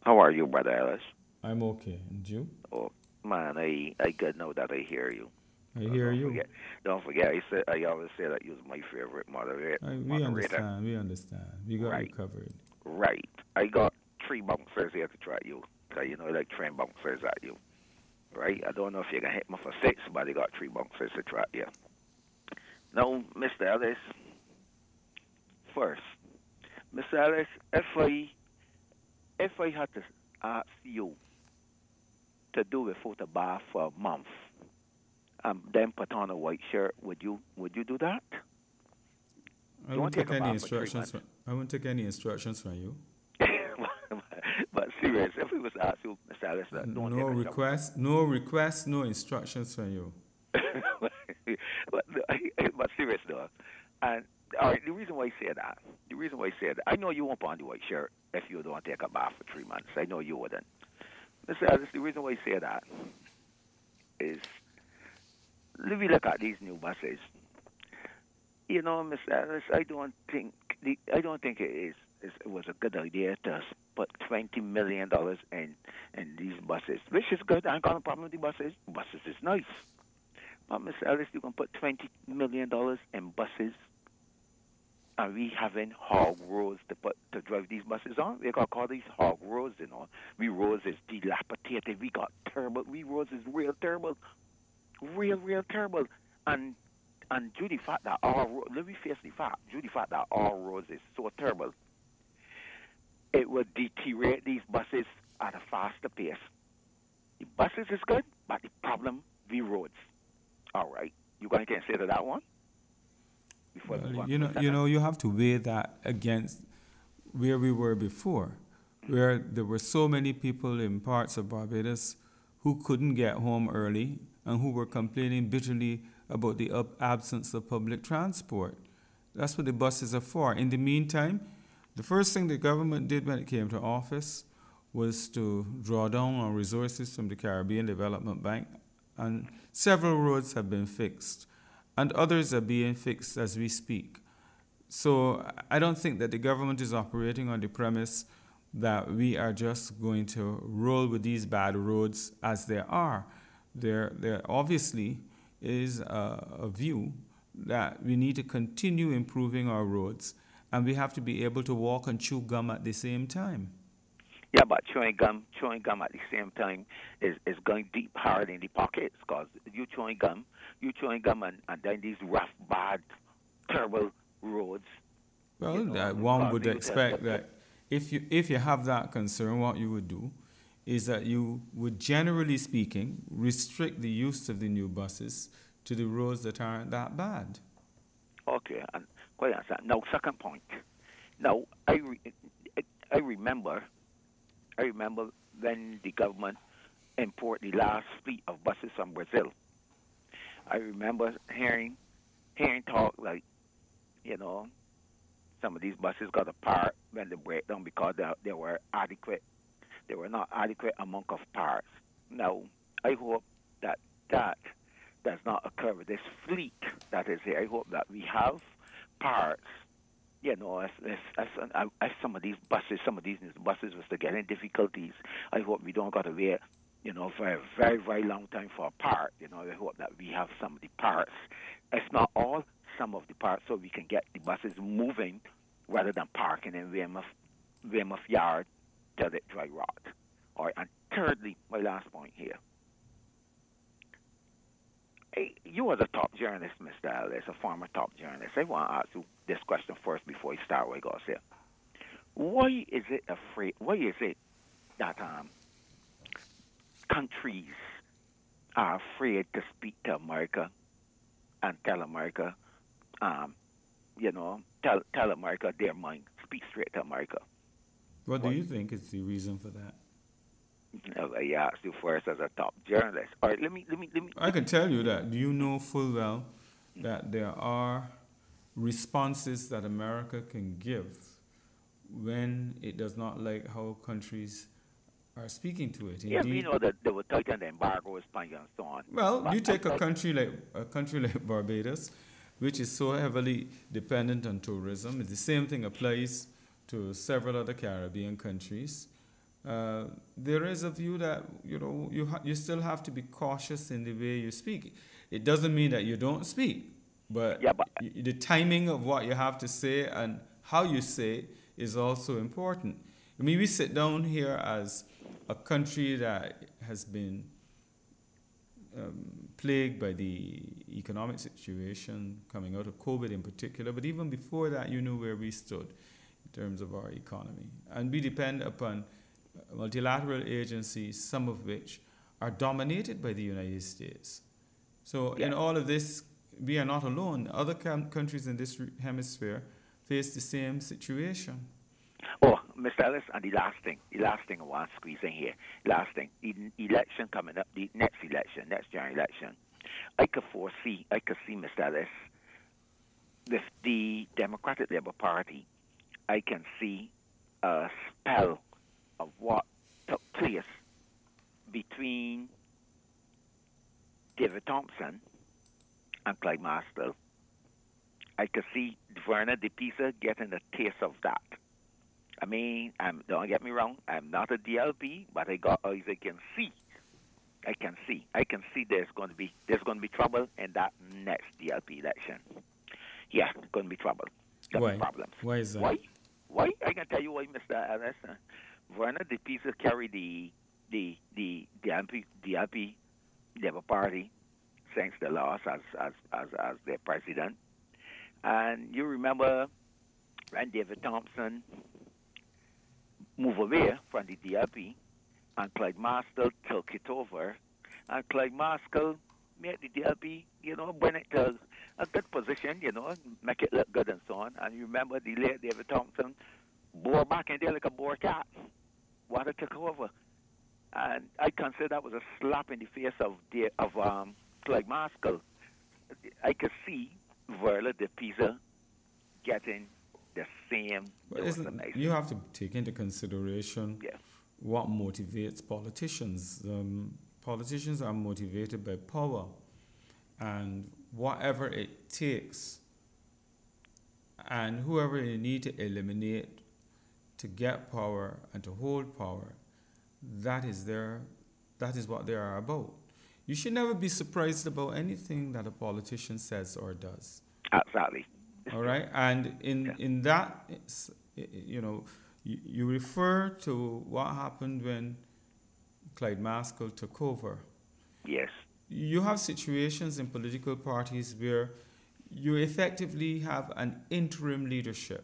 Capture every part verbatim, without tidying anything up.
How are you, Brother Ellis? I'm okay. And you? Oh, man, I I good know that I hear you. I Uh, hear don't you. forget, don't forget. I said I always say that you're my favorite moderator. I, we Moderator, understand. We understand. We got you right? covered. Right. I got three bouncers here to try you. Cause you know, like train bouncers at you, right? I don't know if you can hit me for six, but I got three bouncers to try you. Now, Mister Ellis, first, Mister Ellis, if I if I had to ask you to do without a bath for a month, um, then put on a white shirt, would you would you do that? I Don't won't take take a any bath for three instructions months. from. I won't take any instructions from you. But serious, if we was to ask you, Mister Alistair, don't No take a shower. request. No request. No instructions from you. but, but serious though, and all right, the reason why I say that, the reason why I say that, I know you won't put on the white shirt if you don't take a bath for three months. I know you wouldn't. Mister Alistair, the reason why I say that is, if you look at these new buses, you know, Mister Ellis, I don't think the, I don't think it is, is it was a good idea to put twenty million dollars in in these buses, which is good. I ain't got no problem with the buses. Buses is nice, but Mister Ellis, you can put twenty million dollars in buses, and we having hog roads to put to drive these buses on. We got call these hog roads, you know. We roads is dilapidated. We got terrible. We roads is real terrible, real real terrible, and and due to the fact that our road, let me face the fact, due to the fact that our roads is so terrible, it would deteriorate these buses at a faster pace. The buses is good, but the problem, the roads. All right. You going to consider that one before we Well, move on you to the know, you second? know, you have to weigh that against where we were before, where there were so many people in parts of Barbados who couldn't get home early and who were complaining bitterly about the ab- absence of public transport. That's what the buses are for. In the meantime, the first thing the government did when it came to office was to draw down on resources from the Caribbean Development Bank, and several roads have been fixed, and others are being fixed as we speak. So I don't think that the government is operating on the premise that we are just going to roll with these bad roads as they are. There, there obviously is a, a view that we need to continue improving our roads, and we have to be able to walk and chew gum at the same time. Yeah, but chewing gum, chewing gum at the same time is, is going deep hard in the pockets because you chewing gum, you chewing gum, and, and then these rough, bad, terrible roads, you Well, know, that one would causing you to, to, expect to that if you if you have that concern, what you would do is that you would, generally speaking, restrict the use of the new buses to the roads that aren't that bad. okay, and quite understand. Now, second point. Now, I re, I remember I remember when the government imported the last fleet of buses from Brazil. I remember hearing hearing talk like, you know, some of these buses got apart when they break down because they, they were adequate. They were not adequate amount of parts. Now, I hope that that does not occur with this fleet that is here. I hope that we have parts. You know, if if, if, if some of these buses, some of these buses was to get in difficulties, I hope we don't got to wait, you know, for a very, very long time for a part. You know, I hope that we have some of the parts, if not all, some of the parts, so we can get the buses moving rather than parking in Weymouth, Weymouth Yard till it dry rot. All right, and thirdly, my last point here. Hey, you are the top journalist, Mister Ellis, a former top journalist. I want to ask you this question first before we start what I got to say. Why is it afraid? Why is it that um, countries are afraid to speak to America and tell America, um, you know, tell tell America their mind, speak straight to America? What do Why? you think is the reason for that? Uh, I asked you first as a top journalist. All right, let me let me let me I let can me. tell you that. Do you know full well that there are responses that America can give when it does not like how countries are speaking to it? Yeah, we Indeed, know that they will tighten the embargo, Spain and so on. well, But you I, take a I, country like a country like Barbados, which is so heavily dependent on tourism. The same thing applies to several other Caribbean countries. uh, there is a view that you know you ha- you still have to be cautious in the way you speak. It doesn't mean that you don't speak, but Yeah, but y- the timing of what you have to say and how you say is also important. I mean, we sit down here as a country that has been um, plagued by the economic situation coming out of COVID in particular, but even before that, you knew where we stood in terms of our economy. And we depend upon multilateral agencies, some of which are dominated by the United States. So, yeah. in all of this, we are not alone. Other com- countries in this re- hemisphere face the same situation. Oh, Mister Ellis, and the last thing, the last thing I want to squeeze in here, last thing, the n- election coming up, the next election, next general election, I could foresee, I could see, Mister Ellis, with the Democratic Labour Party, I can see a spell of what took place between David Thompson and Clyde Maskell. I could see Verna de Pisa getting a taste of that. I mean, I'm, don't get me wrong, I'm not a D L P, but I got eyes I can see. I can see. I can see there's going to be there's going to be trouble in that next D L P election. Yeah, there's going to be trouble. There'll be Why? problems. Why is that? Why? Why? I can tell you why, Mister Ellis. Uh, Verna de Pisa carried the the the D L P D L P Labour Party since the loss as as as as their president. And you remember when David Thompson moved away from the D L P and Clyde Maskell took it over, and Clyde Maskell made the D L P, you know, bring it to a good position, you know, make it look good and so on. And you remember the late David Thompson bore back in there like a boar cat. Water took over. And I consider that was a slap in the face of the, of um, Clyde Maskell. I could see Verla de Pisa getting the same But dose isn't, of nice. you have to take into consideration Yeah. what motivates politicians. Um, politicians are motivated by power, and whatever it takes, and whoever you need to eliminate to get power and to hold power, that is their, that is what they are about. You should never be surprised about anything that a politician says or does. Exactly. All right, and in Yeah. in that, it's, you know, you, you refer to what happened when Clyde Maskell took over. Yes. You have situations in political parties where you effectively have an interim leadership.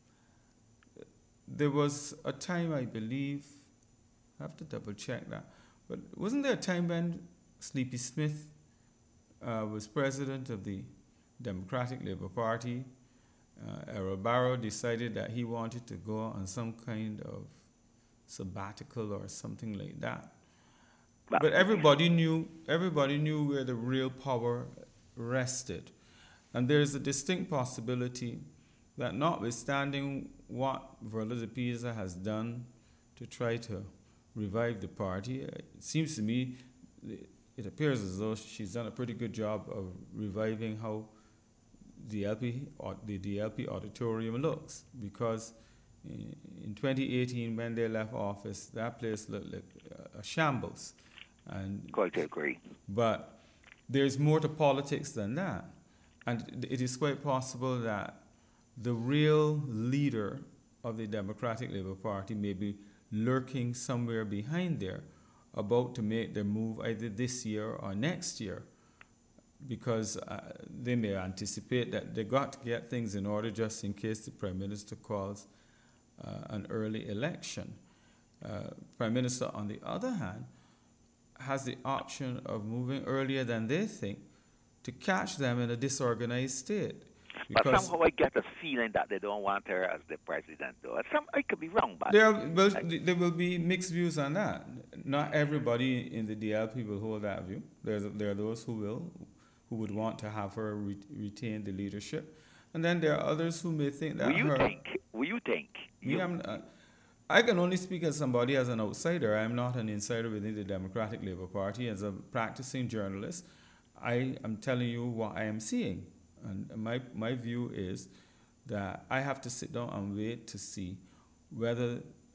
There was a time, I believe, I have to double check that, but wasn't there a time when Sleepy Smith uh, was president of the Democratic Labour Party? Uh, Errol Barrow decided that he wanted to go on some kind of sabbatical or something like that. Well, But everybody knew everybody knew where the real power rested. And there's a distinct possibility that notwithstanding what Verla de Pisa has done to try to revive the party, it seems to me it appears as though she's done a pretty good job of reviving how the L P or the D L P auditorium looks, because in twenty eighteen when they left office, that place looked like a shambles. And quite agree. but there's more to politics than that, and it is quite possible that the real leader of the Democratic Labour Party may be lurking somewhere behind there, about to make their move either this year or next year, because uh, they may anticipate that they got to get things in order just in case the Prime Minister calls uh, an early election. Uh, Prime Minister, on the other hand, has the option of moving earlier than they think to catch them in a disorganized state. But somehow I get a feeling that they don't want her as the president, though. Some, I could be wrong, but... There, well, there will be mixed views on that. Not everybody in the D L P will hold that view. There's, there are those who will, who would want to have her re- retain the leadership. And then there are others who may think that Will you her... think? Will you think? Me, You, I'm, uh, I can only speak as somebody, as an outsider. I'm not an insider within the Democratic Labour Party. As a practicing journalist, I am telling you what I am seeing. And my, my view is that I have to sit down and wait to see whether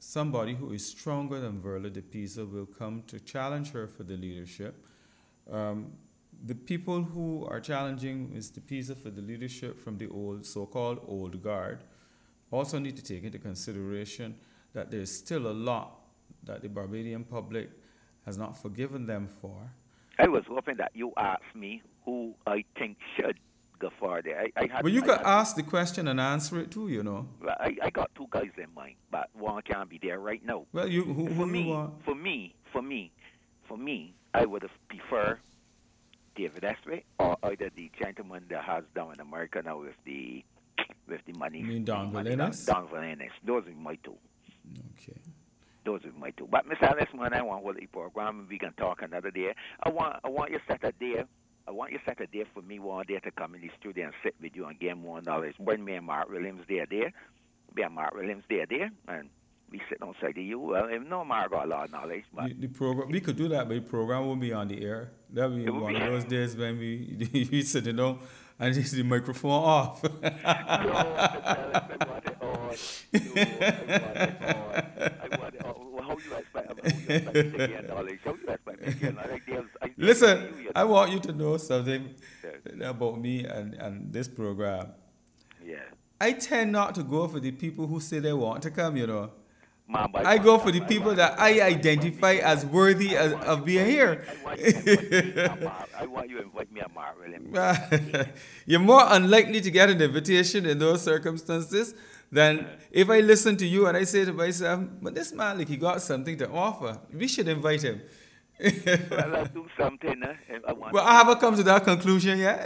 somebody who is stronger than Verla de Pisa will come to challenge her for the leadership. Um, the people who are challenging Miz de Pisa for the leadership from the old, so-called old guard, also need to take into consideration that there's still a lot that the Barbadian public has not forgiven them for. I was hoping that you asked me who I think should go further. I, I had, But you I could had, ask the question and answer it too, you know. well, I, I got two guys in mind, but one can't be there right now. Well, you who, For who you me, want? for me, for me, for me, I would have preferred David Estway or either the gentleman that has down in America now with the with the money. You mean Don the money, Valinis? Don Valinis. Those are my two. Okay. Those are my two. But Mister Alice, man, I want what the program we can talk another day. I want I want you set a day. I want you set a day for me one day to come in the studio and sit with you and get more knowledge. When me and Mark Williams there there, me and Mark Williams there there, and we sit outside of you. Well, if no Mark got a lot of knowledge, but The, the program we could do that, but the program won't be on the air. That'll be It would one be- of those days when we we sitting down and just the microphone off. no, Mister Alice, I want it on. No, I want it on. I want it on. Well, how you expect? How you expect me to get knowledge? How you expect me to get knowledge? There's- I- Listen, you- you- I want you to know something Yeah. about me and, and this program. Yeah. I tend not to go for the people who say they want to come, you know. Man, but I go for want- the I people want- that I identify as worthy as, of being here. I want you to invite me a Mark. I want you to invite me a Mark Williams. You're more unlikely to get an invitation in those circumstances than if I listen to you and I say to myself, but this man, like, he got something to offer. We should invite him. Well, I'll do something. Uh, and I want Well, I haven't come to that conclusion yet.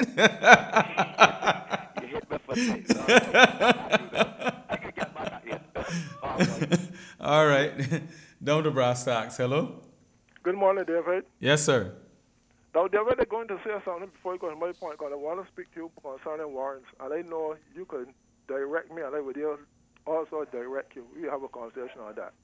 you hit me for things. I can get back at you. All right. All right. Down to brass tacks. Hello? Good morning, David. Yes, sir. Now, David, I'm going to say something before you go to my point, because I want to speak to you concerning warrants, and I know you can direct me, and I would also direct you. We have a conversation on that.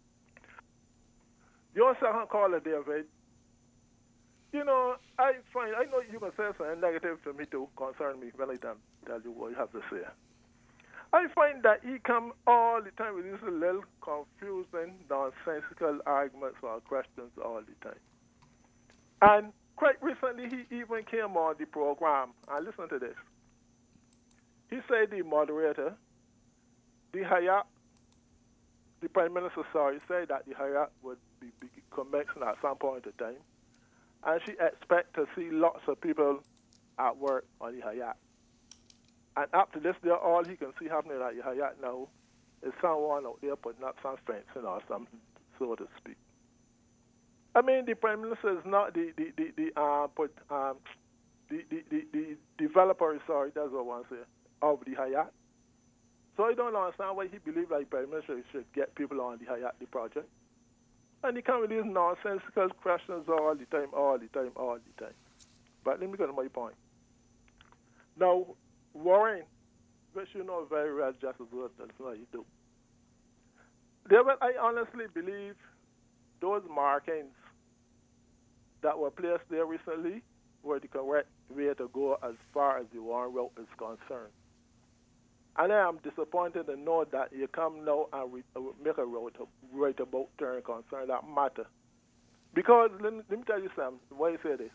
Your second caller, David, you know, I find, I know you can say something negative to me too, concern me, when I tell tell you what you have to say. I find that he come all the time with these little confusing, nonsensical arguments or questions all the time. And quite recently, he even came on the program, and listen to this. He said the moderator, the Hayat, the Prime Minister, sorry, said that the Hayat would be, be commencing at some point in time, and she expect to see lots of people at work on the Hayat. And up to this day, all he can see happening at the Hayat now is someone out there putting up some fencing or something, so to speak. I mean, the Prime Minister is not the the the, the uh, put um the, the, the, the developer. Sorry, that's what I want to say, of the Hayat. So I don't understand why he believes like Prime Minister should get people on the Hayat, the project. And he come with these nonsensical questions all the time, all the time, all the time. But let me go to my point. Now, Warren, which you know very well just as well as you do. David, I honestly believe those markings that were placed there recently were the correct way to go as far as the Warren route is concerned. And I am disappointed to know that you come now and re- uh, make a road right about turn concern that matter. Because let me, let me tell you something, why I say this.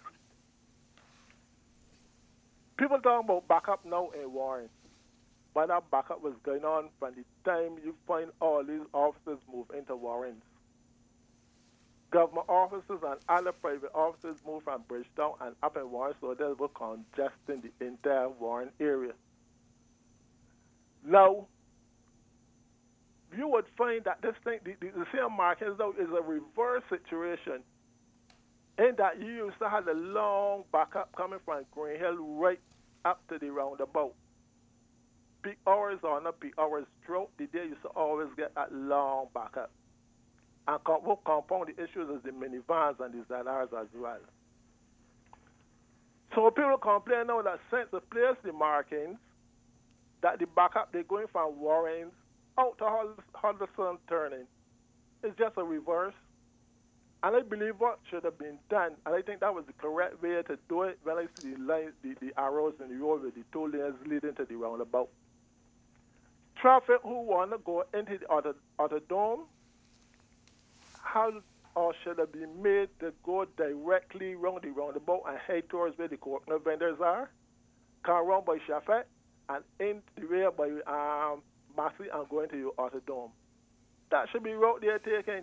People talking about backup now in Warren, but that backup was going on from the time you find all these officers move into Warrens. Government officers and other private officers move from Bridgetown and up in Warren, so they were congesting the entire Warren area. Now, you would find that this thing, the, the, the same markings now is a reverse situation, in that you used to have a long backup coming from Green Hill right up to the roundabout. Peak hours or not peak hours, throughout the day, you used to always get that long backup. And com- what compound the issues is the minivans and the Z Rs as well. So people complain now that since they place the markings, that the backup, they're going from Warren out to Henderson turning. It's just a reverse. And I believe what should have been done, and I think that was the correct way to do it when I see the, lines, the, the arrows in the road with the two lanes leading to the roundabout. Traffic who want to go into the other, other dome how or should it be made to go directly round the roundabout and head towards where the coconut vendors are, come around by Shafet and in the way by um, Massey and going to your Autodome. That should be route they're taking.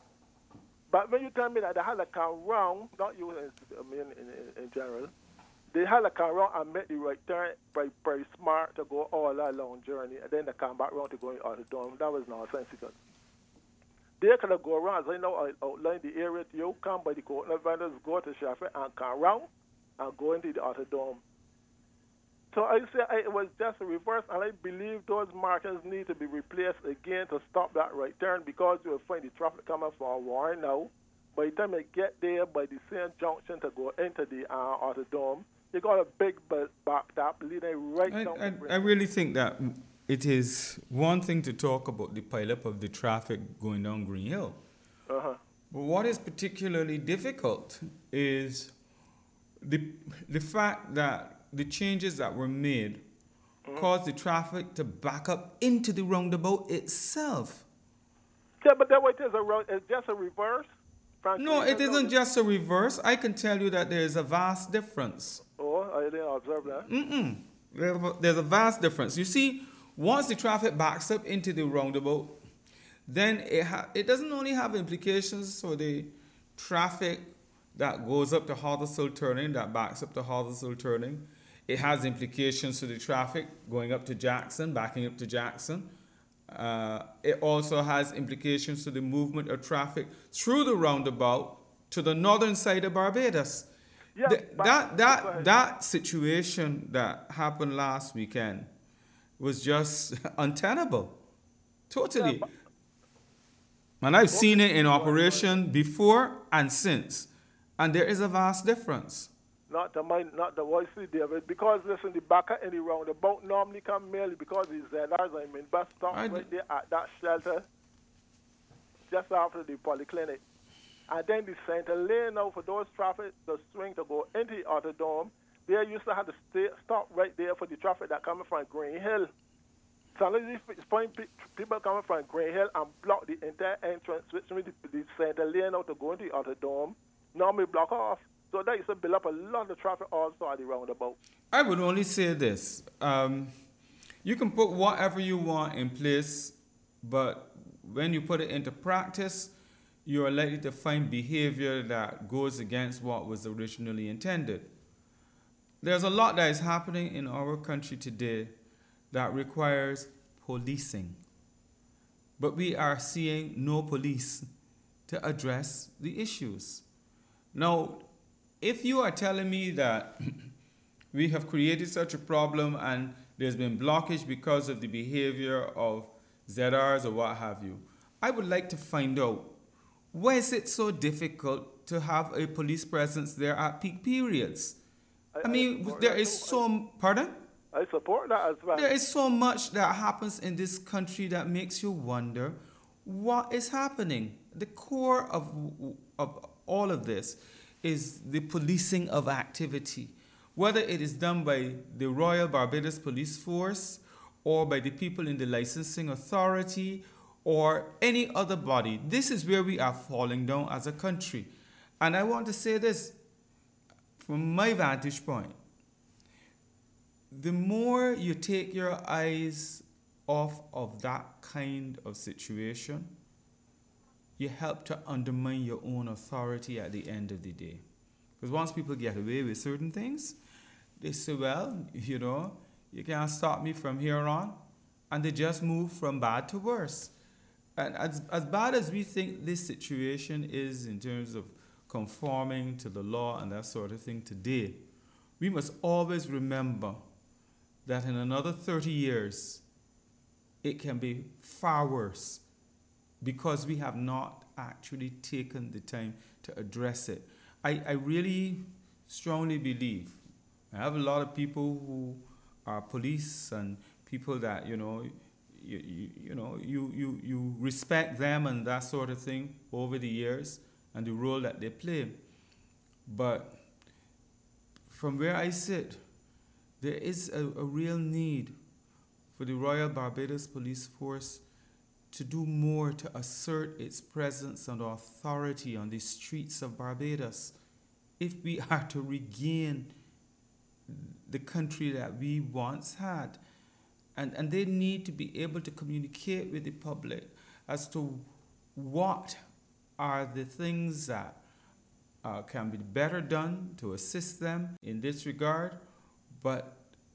But when you tell me that they had to come round, not you, I mean in, in, in general, they had to come round and make the right turn, very, very smart to go all that long journey, and then they come back round to go in Autodome. That was nonsensical. They could have go around, as I know, I outlined the area to you, come by the coconut vendors, go to Shafet and come round and go into the Autodome. So I say I, it was just a reverse, and I believe those markers need to be replaced again to stop that right turn, because you will find the traffic coming from Warren now. By the time you get there, by the same junction to go into the uh, Autodome, you got a big back up leading right I, down. I, I really think that it is one thing to talk about the pileup of the traffic going down Green Hill. Uh-huh. But what is particularly difficult is the the fact that the changes that were made mm-hmm. caused the traffic to back up into the roundabout itself. Yeah, but that way it is a road, it's just a reverse. Frankly, no, it isn't just a reverse. I can tell you that there is a vast difference. Oh, I didn't observe that. Mm-mm. There's a vast difference. You see, once the traffic backs up into the roundabout, then it, ha- it doesn't only have implications for the traffic that goes up to Hothersville Turning, that backs up to Hothersville Turning. It has implications for the traffic going up to Jackson, backing up to Jackson. Uh, it also has implications to the movement of traffic through the roundabout to the northern side of Barbados. Yeah, the, but, that that that situation that happened last weekend was just untenable, totally. Yeah, but, and I've seen it in operation before and since, and there is a vast difference. Not the mind, not the voice, David. Because listen, the backer and the roundabout normally come merely because the Z Rs, I mean, bus stop I right there at that shelter, just after the polyclinic. And then the center lane now for those traffic, the swing to go into the Autodome, they used to have to stay, stop right there for the traffic that coming from Green Hill. So these people coming from Green Hill and block the entire entrance, which means the, the center lane out to go into the Autodome, normally block off. So that used to build up a lot of traffic also at the roundabout. I would only say this. Um, you can put whatever you want in place, but when you put it into practice, you are likely to find behavior that goes against what was originally intended. There's a lot that is happening in our country today that requires policing. But we are seeing no police to address the issues. Now, if you are telling me that we have created such a problem and there's been blockage because of the behavior of Z Rs or what have you, I would like to find out, why is it so difficult to have a police presence there at peak periods? I, I mean, I there is so... I, pardon? I support that as well. There is so much that happens in this country that makes you wonder what is happening. The core of, of all of this is the policing of activity, whether it is done by the Royal Barbados Police Force or by the people in the licensing authority or any other body. This is where we are falling down as a country. And I want to say this from my vantage point. The more you take your eyes off of that kind of situation, you help to undermine your own authority at the end of the day. Because once people get away with certain things, they say, well, you know, you can't stop me from here on. And they just move from bad to worse. And as, as bad as we think this situation is in terms of conforming to the law and that sort of thing today, we must always remember that in another thirty years, it can be far worse, because we have not actually taken the time to address it. I, I really strongly believe, I have a lot of people who are police and people that, you know, you, you, you know, you, you, you respect them and that sort of thing over the years and the role that they play. But from where I sit, there is a, a real need for the Royal Barbados Police Force to do more to assert its presence and authority on the streets of Barbados if we are to regain the country that we once had. And, and they need to be able to communicate with the public as to what are the things that uh, can be better done to assist them in this regard. But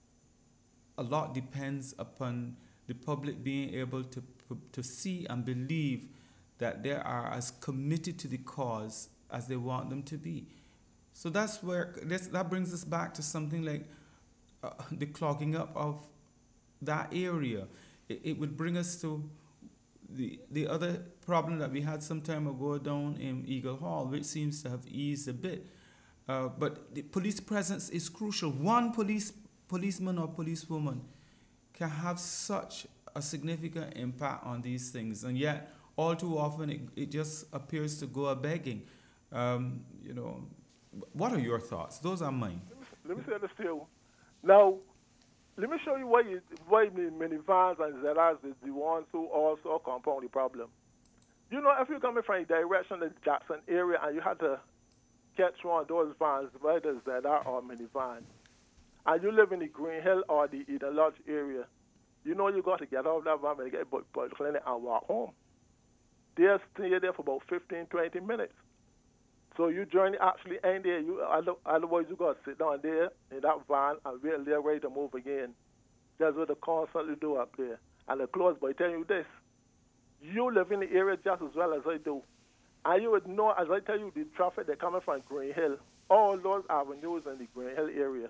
a lot depends upon the public being able to, to see and believe that they are as committed to the cause as they want them to be. So that's where, this, that brings us back to something like uh, the clogging up of that area. It, it would bring us to the the other problem that we had some time ago down in Eagle Hall, which seems to have eased a bit. Uh, but the police presence is crucial. One police policeman or policewoman can have such a significant impact on these things, and yet all too often it, it just appears to go a begging. Um, you know, what are your thoughts? Those are mine. Let me say this to you. Now, let me show you why, you, why minivans and Z Rs is the ones who also compound the problem. You know, if you're coming from a direction of the Jackson area and you had to catch one of those vans, whether it's Z R or minivan, and you live in the Green Hill or the Eden Lodge area, you know you got to get off that van and get to the clinic and walk home. They'll stay there for about fifteen, twenty minutes. So you journey actually ain't there. You, otherwise, you got to sit down there in that van and wait they're ready to move again. That's what they constantly do up there. And they close by telling you this. You live in the area just as well as I do. And you would know, as I tell you, the traffic that coming from Green Hill, all those avenues in the Green Hill area.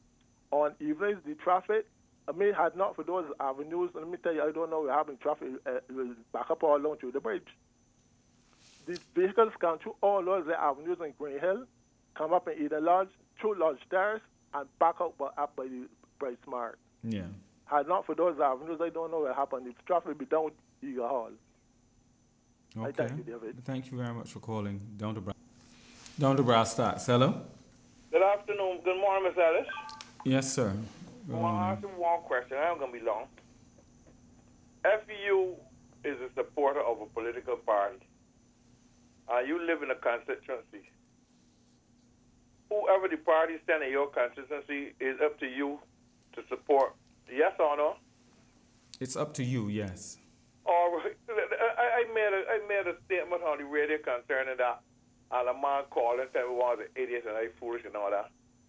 On evenings, the traffic, I mean, had not for those avenues, let me tell you, I don't know, we're having traffic uh, back up all along through the bridge. These vehicles come through all those avenues in Green Hill, come up in Eden Lodge, through Lodge Terrace, and back up, up by the Bright Smart. Yeah. Had not for those avenues, I don't know what happened. If traffic be down Eagle Hall. Okay. I thank you, David. Thank you very much for calling. Down to Brass. Down to Brass Stats. Hello? Good afternoon. Good morning, Miss Ellis. Yes, sir. I want to ask you one question. I ain't going to be long. F U is a supporter of a political party. Uh, you live in a constituency. Whoever the party stand in your constituency is up to you to support. Yes or no? It's up to you, yes. All right. I, I, made a, I made a statement on the radio concerning that, and a man called and said we was an idiot and I foolish and all that.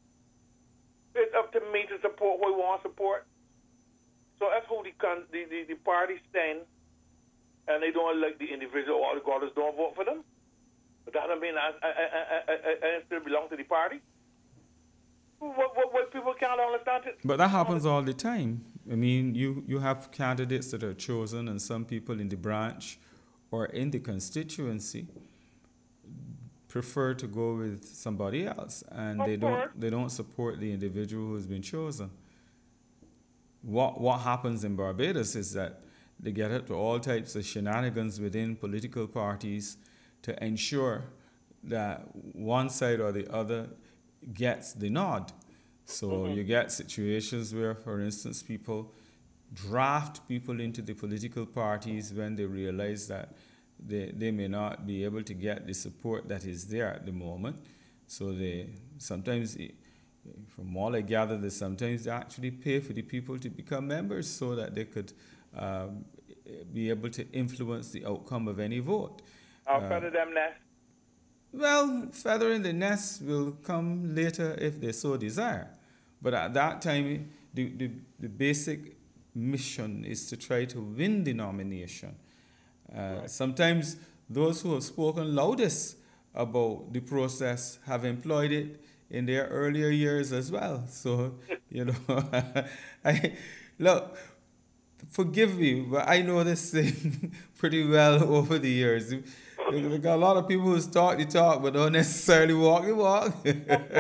It's up to me to support what we want to support. So that's who the, the, the, the party stand, and they don't like the individual or the goddess don't vote for them. But that doesn't mean I, I, I, I, I still belong to the party. What, what, what people can't understand it. But that happens all the time. I mean, you, you have candidates that are chosen, and some people in the branch or in the constituency prefer to go with somebody else, and they don't they don't support the individual who's been chosen. What what happens in Barbados is that they get up to all types of shenanigans within political parties to ensure that one side or the other gets the nod. So mm-hmm. you get situations where, for instance, people draft people into the political parties when they realize that they, they may not be able to get the support that is there at the moment. So they sometimes, from all I gather, they sometimes they actually pay for the people to become members so that they could um, be able to influence the outcome of any vote. I'll uh, feather them nest. Well, feathering the nest will come later if they so desire. But at that time, the, the, the basic mission is to try to win the nomination. Uh, right. Sometimes those who have spoken loudest about the process have employed it in their earlier years as well. So, you know, I, look, forgive me, but I know this thing pretty well over the years. There got a lot of people who talk the talk, but don't necessarily walk the walk. I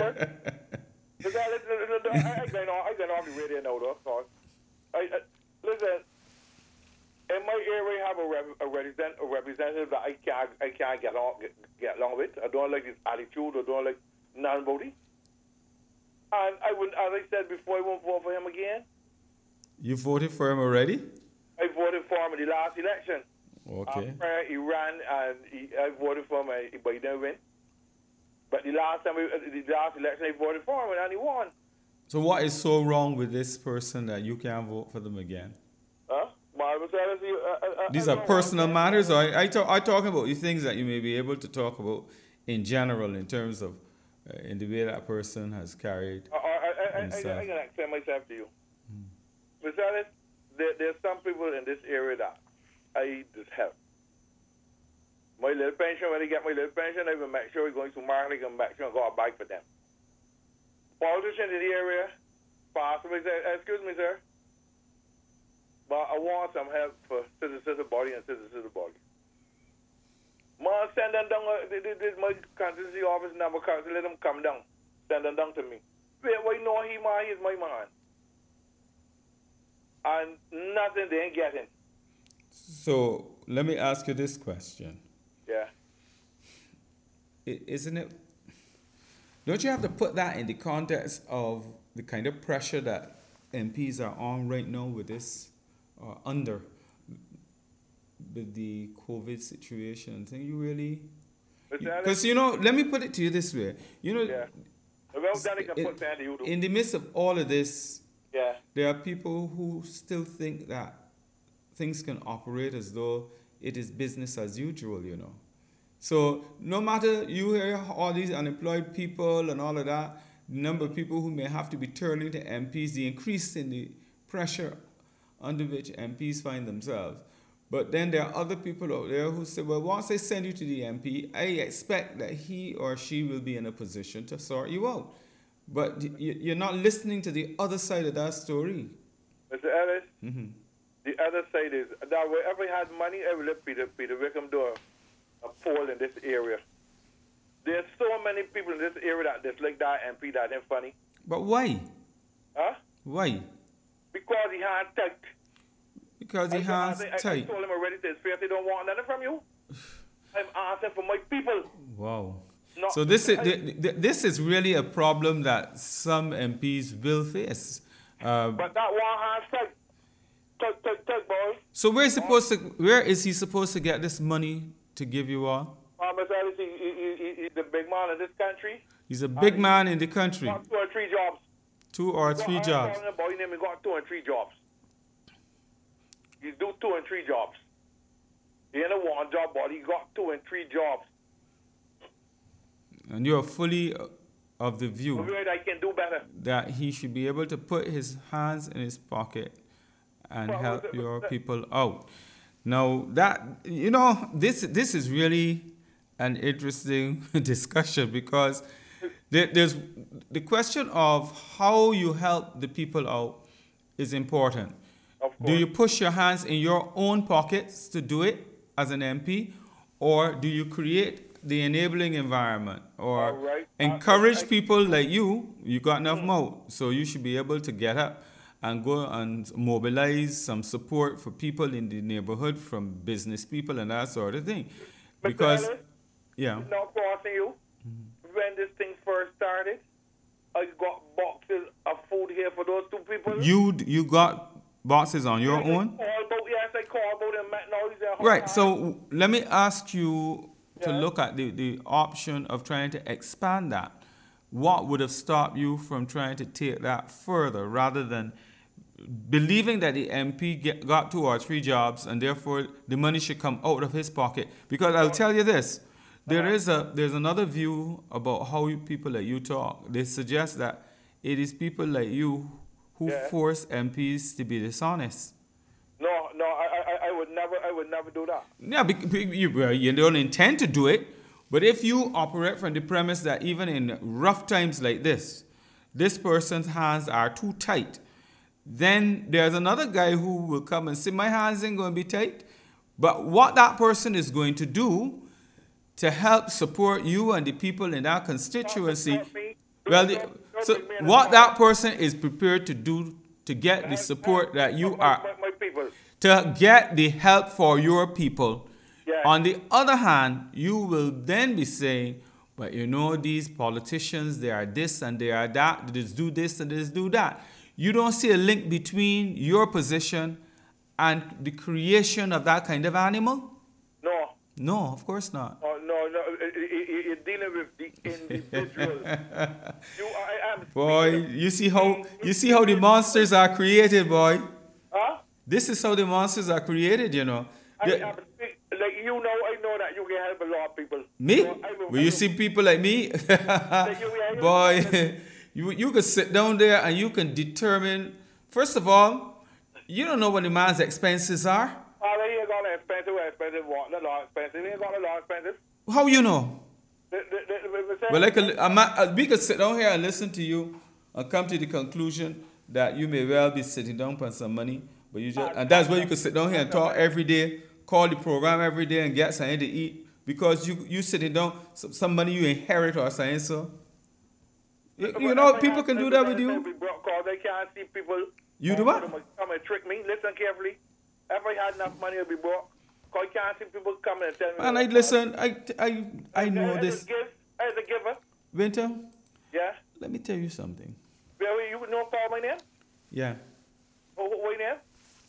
get on the radio now, though. I, I, listen, in my area, I have a, rep, a, represent, a representative that I can't, I can't get, on, get, get along with. I don't like his attitude. I don't like non-voting. And I would, as I said before, I won't vote for him again. You voted for him already? I voted for him in the last election. Okay. After he ran and he, I voted for him, and- but he didn't win. But the last time, we, the last election, I voted for him and he won. So what is so wrong with this person that you can't vote for them again? Huh? Bible says, uh, uh, uh, These I are don't personal want- matters. Or I, I talk, I talking about the things that you may be able to talk about in general, in terms of uh, in the way that person has carried I, I, I, I, I, himself. I can explain myself to you. Mister Ellis, there, there's some people in this area that I just help. My little pension, when I get my little pension, I will make sure we're going to market, I can make sure I got a bag for them. Politicians in the area, possibly say, excuse me, sir, but I want some help for sister, sister body and sister, sister body. Man, send them down, uh, this, this my constituency office number, let them come down. Send them down to me. Wait, why know he man, he's my man. And nothing they ain't getting. So let me ask you this question. Yeah. I- Isn't it, don't you have to put that in the context of the kind of pressure that M Ps are on right now with this, or under, with the COVID situation? Think you really? Because, you know, let me put it to you this way. You know, Yeah. Well, then I can in, put that to you. in the midst of all of this, Yeah. there are people who still think that things can operate as though it is business as usual, you know. So no matter, you hear all these unemployed people and all of that, the number of people who may have to be turning to M Ps, the increase in the pressure under which M Ps find themselves. But then there are other people out there who say, well, once I send you to the M P, I expect that he or she will be in a position to sort you out. But y- y- you're not listening to the other side of that story. Mister Ellis, Mm-hmm. the other side is that wherever he has money, I will let Peter, Peter Wickham do a, a poll in this area. There's so many people in this area that dislike that M P that ain't funny. But why? Huh? Why? Because he has tight. Because he I, has I, I, I tight. told him already to his face, they don't want nothing from you. I'm asking for my people. Wow. No, So this is I- th- th- this is really a problem that some M Ps will face. Uh, But that one has tight. Tight, tight, tight, boy. so where is supposed to where is he supposed to get this money to give you all? Uh, Mister Ellis, he, he, he, he's the big man in this country. He's a big man in the country. Got two or three jobs. Two or three Got- jobs. I'm talking about him, he got two and three jobs. He do two and three jobs. He ain't a one job, but he got two and three jobs. And you're fully uh, of the view Maybe I can do better. that he should be able to put his hands in his pocket and Well, help but- your but- people out. Now that, you know, this this is really an interesting discussion, because there, there's the question of how you help the people out is important. Of Do course. you push your hands in your own pockets to do it as an M P, or do you create the enabling environment, or All right. encourage I- I- people like you? You got enough mouth, so you should be able to get up and go and mobilize some support for people in the neighborhood, from business people and that sort of thing. Mister Because, Ellis, yeah, not crossing you. When this thing first started, I got boxes of food here for those two people. you you got boxes on your Yes, I own. called about, yes, I called about them, met noise there. Right. So let me ask you to Yeah. look at the, the option of trying to expand that. What would have stopped you from trying to take that further, rather than believing that the M P get, got two or three jobs and therefore the money should come out of his pocket? Because I'll tell you this, there is a there's another view about how you, people like you talk. They suggest that it is people like you who Yeah. force M Ps to be dishonest. No, no, I, I, I would never, I would never do that. Yeah, bec- be- you, well, you don't intend to do it, but if you operate from the premise that even in rough times like this, this person's hands are too tight, then there's another guy who will come and say, my hands ain't going to be tight. But what that person is going to do to help support you and the people in that constituency, Don't me. well, Don't- the, don't so bring me in what the that person is prepared to do to get the support that you my, are, My, my people. to get the help for your people. Yeah. On the other hand, you will then be saying, but you know, these politicians, they are this and they are that, they just do this and they just do that. You don't see a link between your position and the creation of that kind of animal? No, of course not. Oh, no, no, you're dealing with the individual. you, I am. Boy, you see how you see how the monsters are created, boy. Huh? This is how the monsters are created, you know. I The- am, like you know, I know that you can help a lot of people. me? So I will- Will I you will- see people like me? Boy, you you can sit down there and you can determine. First of all, you don't know what the man's expenses are. Oh, they ain't got expensive, expensive, what? Not a lot expensive. They ain't got a lot expensive. How you know? The, the, the, the, the, Well, like a, a ma- uh, we could sit down here and listen to you and come to the conclusion that you may well be sitting down for some money, but you just and that's why you could sit down here and talk every day, call the program every day and get something to eat because you you sitting down some, some money you inherit or something. So you, you know people can do that with you. Because they can't see people. You do what? Come and trick me. Listen carefully. If I had enough money, it'd be broke. Because I can't see people coming and telling me. And I listen. I I I know as this. A gift, as a giver. Winter, Yeah. let me tell you something. Well, you know Paul my name? Yeah, What, what, what name?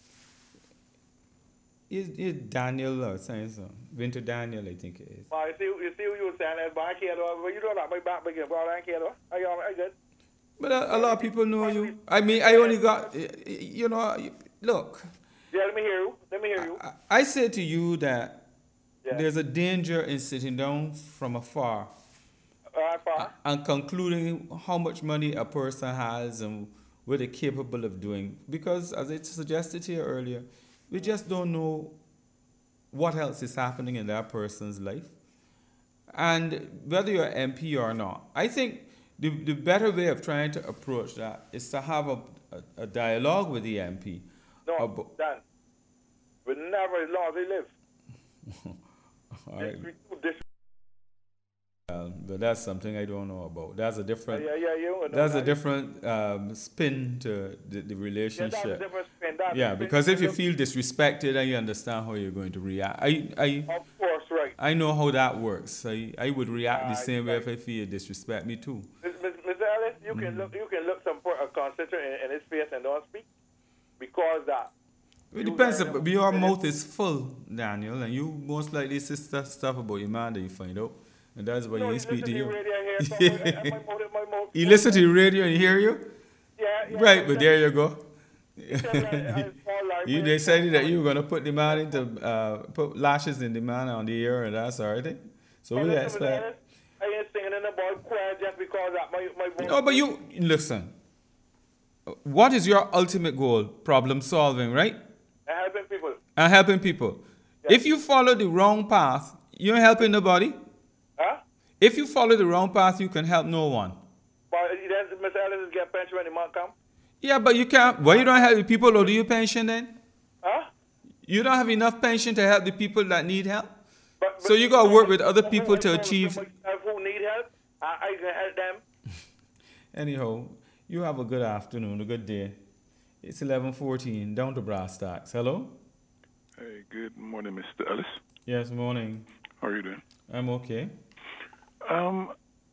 it's, it's Daniel or something. So. Winter Daniel, I think it is. Well, you see, you see what you were saying, but I can't do it. Well, you know that my back begin, but I can't do it. I, I, I good. But a, a lot of people know you. I mean, I only got, you know, look. Yeah, let me hear you. Let me hear you. I, I say to you that Yeah. there's a danger in sitting down from afar All right, fine. and concluding how much money a person has and what they're capable of doing. Because, as I suggested to you earlier, we just don't know what else is happening in that person's life. And whether you're an M P or not, I think the, the better way of trying to approach that is to have a, a, a dialogue with the M P. No, abo- Dan. But never as long as they live. All right. This, this, Um, but that's something I don't know about. That's a different. yeah, yeah, you know That's a that. different um, spin to the, the Yeah, relationship. that's a different spin. That's Yeah, a because if you different- feel disrespected, then you understand how you're going to react. I, I, Of course, right. I know how that works. I, I would react the Ah, same way right. if I feel disrespect me too. Mister Ellis, you can look, you can look some per- a constituent in, in his face and don't speak because that. It you depends. learn But them- your mouth is full, Daniel, and you most likely say stuff stuff about your man that you find out, and that's why No, you you speak to listen you. to the radio here, so my, my, my, my mouth. You listen to the radio and hear you. Yeah, yeah. Right, but there you go. said that I- I fall like You when- decided that you were gonna put the man into uh, put lashes in the man on the ear, and that's alright. So Hey, we listen, Mister expect. Ellis, I ain't singing in the boy choir just because that my my voice. No, but you listen. What is your ultimate goal? Problem solving, right? And helping people. And helping people. Yeah. If you follow the wrong path, you're helping nobody. Huh? If you follow the wrong path, you can help no one. But then Mister Ellis get pension when the month come. Yeah, but you can't. Why you don't help the people, or do you pension then? Huh? You don't have enough pension to help the people that need help. But, So you gotta work with other but people when to I know achieve- somebody who need help, I, I can help them. Anyhow, you have a good afternoon, a good day. It's eleven fourteen, down to brass tacks. Hello? Hey, good morning, Mister Ellis. Yes, morning. How are you doing? I'm okay. Um,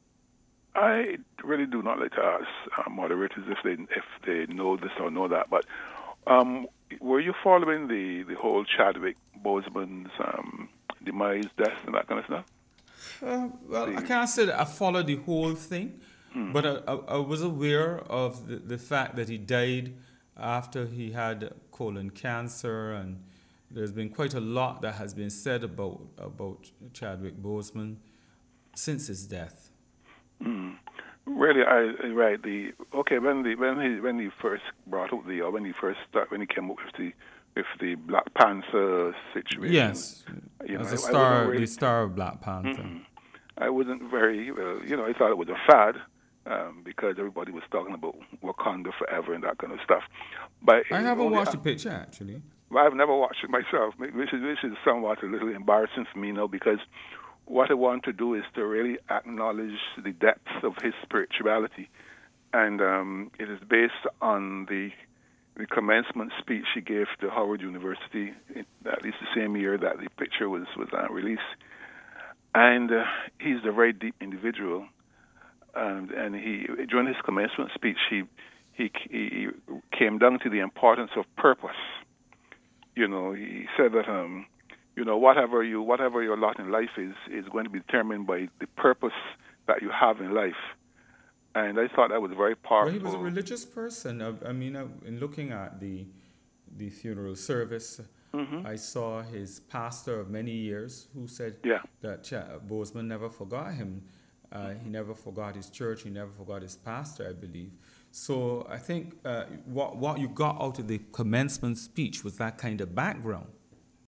I really do not like to ask uh, moderators if they if they know this or know that, but um, were you following the, the whole Chadwick Boseman's um, demise, death, and that kind of stuff? Uh, well, I can't say that I followed the whole thing, but I, I, I was aware of the, the fact that he died after he had colon cancer, and there's been quite a lot that has been said about about Chadwick Boseman since his death. Mm. Really, I right the okay when the when he when he first brought up the or when he first start, when he came up with the with the Black Panther situation. Yes, you know, as I- a I star, wasn't really- the star of Black Panther. Mm-mm. I wasn't very, well, you know, I thought it was a fad um, because everybody was talking about Wakanda forever and that kind of stuff. But I haven't only- watched the picture actually. Well, I've never watched it myself, which is, which is somewhat a little embarrassing for me now because what I want to do is to really acknowledge the depths of his spirituality. And um, it is based on the the commencement speech he gave to Howard University, at least the same year that the picture was, was uh, released. And uh, he's a very deep individual. Um, and he, during his commencement speech, he, he he came down to the importance of purpose. You know, he said that um, you know, whatever you whatever your lot in life is is going to be determined by the purpose that you have in life. And I thought that was very powerful. Well, he was a religious person. I, I mean, I, in looking at the the funeral service, mm-hmm. I saw his pastor of many years who said yeah. that Ch- Bozeman never forgot him. Uh, mm-hmm. He never forgot his church. He never forgot his pastor, I believe. So I think uh, what what you got out of the commencement speech was that kind of background.